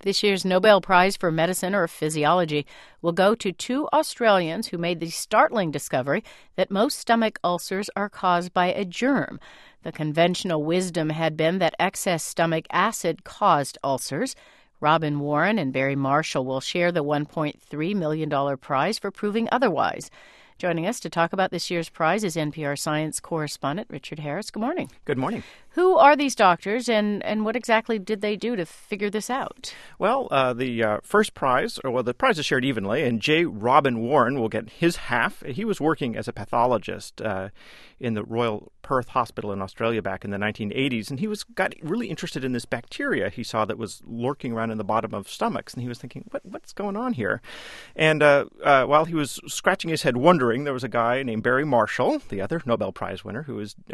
This year's Nobel Prize for Medicine or Physiology will go to two Australians who made the startling discovery that most stomach ulcers are caused by a germ. The conventional wisdom had been that excess stomach acid caused ulcers. Robin Warren and Barry Marshall will share the $1.3 million prize for proving otherwise. Joining us to talk about this year's prize is NPR science correspondent Richard Harris. Good morning. Good morning. Who are these doctors, and what exactly did they do to figure this out? Well, the first prize, the prize is shared evenly, and J. Robin Warren will get his half. He was working as a pathologist in the Royal Perth Hospital in Australia back in the 1980s, and he got really interested in this bacteria he saw that was lurking around in the bottom of stomachs, and he was thinking, what's going on here? And while he was scratching his head wondering, there was a guy named Barry Marshall, the other Nobel Prize winner, who was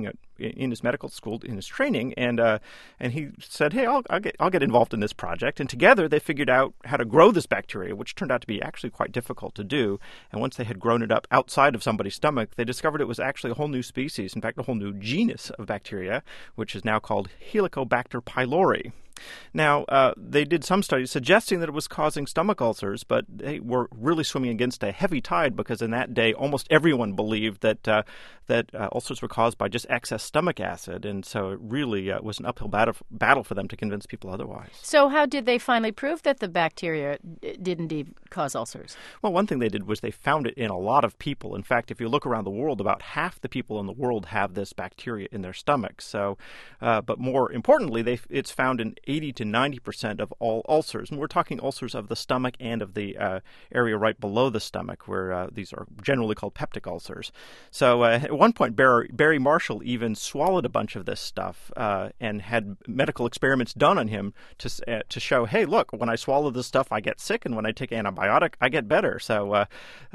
in his medical school in his training, and he said, "Hey, I'll get involved in this project." And together they figured out how to grow this bacteria, which turned out to be actually quite difficult to do. And once they had grown it up outside of somebody's stomach, they discovered it was actually a whole new species, in fact, a whole new genus of bacteria, which is now called Helicobacter pylori. Now, they did some studies suggesting that it was causing stomach ulcers, but they were really swimming against a heavy tide because in that day, almost everyone believed that ulcers were caused by just excess stomach acid, and so it really was an uphill battle for them to convince people otherwise. So how did they finally prove that the bacteria did indeed cause ulcers? Well, one thing they did was they found it in a lot of people. In fact, if you look around the world, about half the people in the world have this bacteria in their stomachs. So, but more importantly, it's found in 80 to 90% of all ulcers. And we're talking ulcers of the stomach and of the area right below the stomach, where these are generally called peptic ulcers. So at one point, Barry Marshall even swallowed a bunch of this stuff and had medical experiments done on him to show, hey, look, when I swallow this stuff, I get sick, and when I take an antibiotic, I get better. So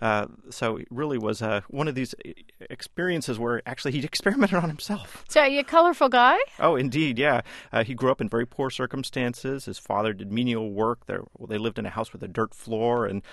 it really was one of these experiences where actually he experimented on himself. So are you a colorful guy? Oh, indeed, yeah. He grew up in very poor circumstances. His father did menial work. They lived in a house with a dirt floor, and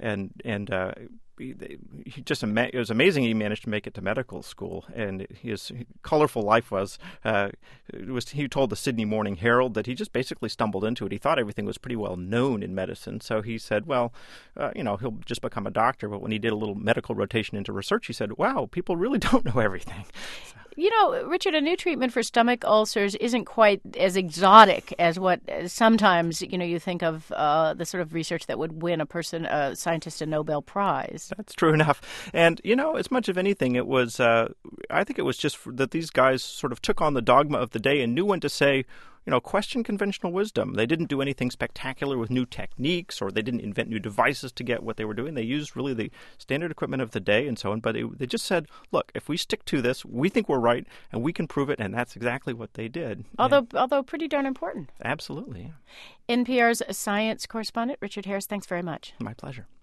it was amazing he managed to make it to medical school, and his colorful life was. He told the Sydney Morning Herald that he just basically stumbled into it. He thought everything was pretty well known in medicine, so he said, well, he'll just become a doctor. But when he did a little medical rotation into research, he said, wow, people really don't know everything. So. You know, Richard, a new treatment for stomach ulcers isn't quite as exotic as what sometimes, you think of the sort of research that would win a scientist a Nobel Prize. That's true enough. And, as much of anything, it was, I think it was just that these guys sort of took on the dogma of the day and knew when to say, question conventional wisdom. They didn't do anything spectacular with new techniques, or they didn't invent new devices to get what they were doing. They used really the standard equipment of the day and so on. But they just said, look, if we stick to this, we think we're right, and we can prove it, and that's exactly what they did. Although pretty darn important. Absolutely, yeah. NPR's science correspondent Richard Harris, thanks very much. My pleasure.